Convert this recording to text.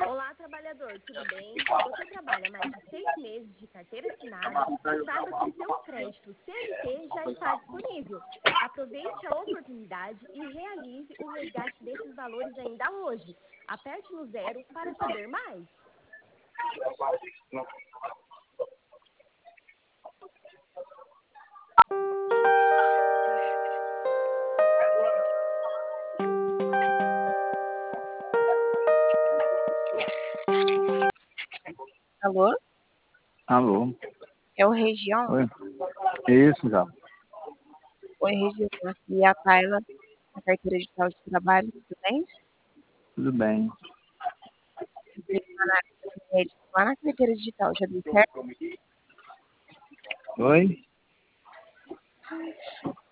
Olá, trabalhador, tudo bem? Se você trabalha mais de 6 meses de carteira assinada, saiba que o seu crédito CLT já está disponível. Aproveite a oportunidade e realize o resgate desses valores ainda hoje. Aperte no 0 para saber mais. Alô? Alô? É o Região? Oi? Isso, já. Oi, Região. Aqui é a Tayla, da carteira digital de trabalho, tudo bem? Tudo bem. Lá na carteira digital, já deu certo? Oi?